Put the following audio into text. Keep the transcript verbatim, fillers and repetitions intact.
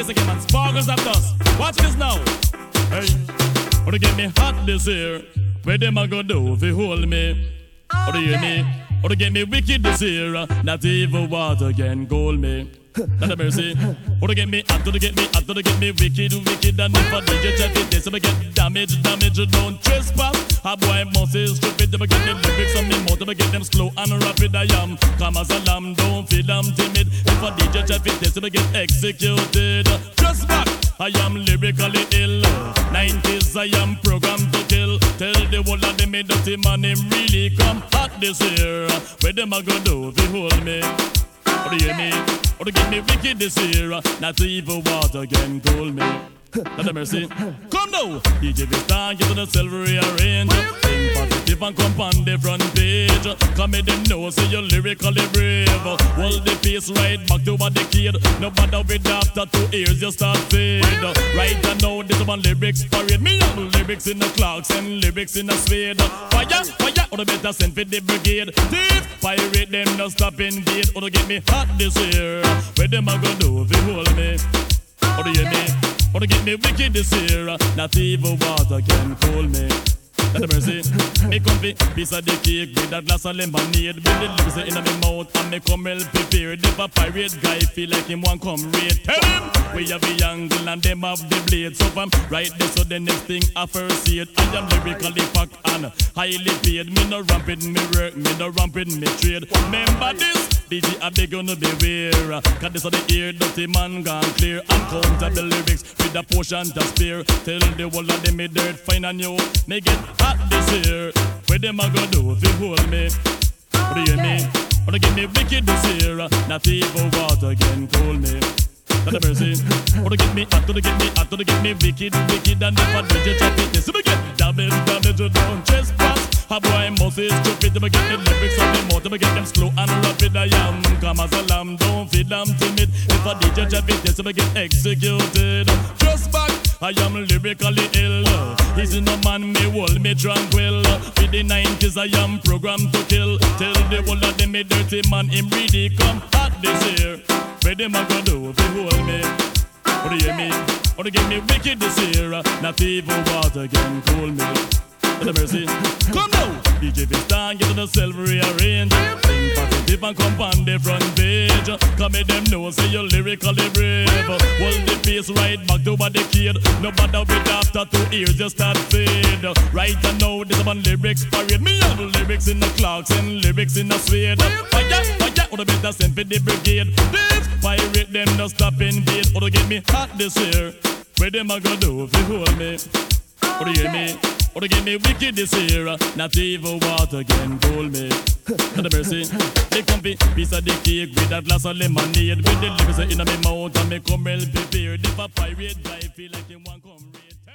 this again, man. Sparkles of dust. Watch this now. Hey, wanna get me hot this year? Where them a go do if you hold me? Or do you hear me? Or to get me wicked this year? Not even water can cool me. Not a mercy. Or to get me hot, to get me hot, to get me wicked, wicked. And if I D J check it, this, if I get damage, damage, don't trespass. A boy must say stupid, if I get the lyrics on me mouth, if I get them slow and rapid, I am. Come as a lamb, don't feel I'm timid. If I D J check it, this, if I get executed. Just back, I am lyrically ill. nineties, I am programmed to kill. Tell the whole of them, me dirty man, him really come hot this year. Where them a go do if you hold me? Or do you hear me? Or to get me wicked this year? Not even water can cool me. Not a mercy. Come now, D J Vistan, get to the silver rearrange. Think positive and come on the front page. Come in them know, say you're lyrically brave. Hold the pace right back to a decade. No matter with after two years, you start fade. Right now, this one lyrics parade. Me have lyrics in the clocks and lyrics in the spade. Fire, fire, or the better send for the brigade. Thief, pirate them, no stop invade. Or to get me hot this year. Where them a go do if you hold me? Or do you hear me? Or to get me wicked this year? Not even water can cool me. That's a mercy. Me comfy piece of the cake with a glass of lemonade. With the lips in my mouth and me come well prepared. If a pirate guy feel like him want come raid, tell him we have the angle and them have the blade. So I'm right there, so the next thing I first see it. I am lyrically packed and highly paid. Me no ramping me work, me no ramping me trade. Remember this? D J I beg gonna beware. Cause this of the ear dirty man gone clear. And counter the lyrics with a potion to spare. Tell the whole of them me dirt fine and you. Me get hot this year. Where them a go do if you hold me? Or do you hear me? Or to get me wicked this year? Not even water can cool me. Not a mercy. Or to get me hot, to get me hot, to get me wicked, wicked. And if I do just check it, this, if I get damage, damage, you don't trespass. A boy must say stupid, if I get the lyrics on the mouth, if I get them slow and rapid, I am. Come as a lamb, don't feel I'm timid. If I D J check it, this, if I get executed. Just back, I am lyrically ill. Easy no man, me hold me tranquil. With the nineties, I am programmed to kill. Tell the whole of them, me dirty man, him really come hot this year. Where them a go do if you hold me? Or do you hear me? Or to get me wicked this year? Not even water can cool me. Not a mercy. Come now, D J Vistan, get to the silver rearrange. Think positive and come on the front page. Come in them know, say you're lyrically brave. Hold the pace right back to a decade. No matter with after two years, you start fade. Right now, this one lyrics parade. Me have lyrics in the clocks and lyrics in the suede. Fire, fire, or the better send for the brigade. This pirate them no stop invade. Or to get me hot this year. Where them a go do if you hold me? Or do you hear me? Or to get me wicked this year? Not even water can cool me. Not a mercy. Me comfy piece of the cake with a glass of lemonade. With the lips in my mouth and me come well prepared. If a pirate guy feel like he want come raid.